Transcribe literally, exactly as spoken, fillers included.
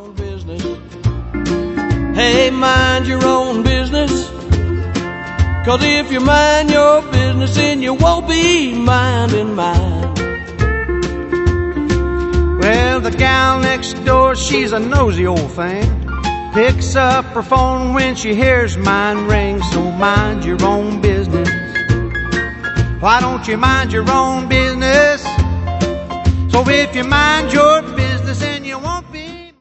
own business. Hey, mind your own business. 'Cause if you mind your business, then you won't be minding mine. Well, the gal next door, she's a nosy old thing. Picks up her phone when she hears mine ring. So mind your own business. Why don't you mind your own business? So if you mind your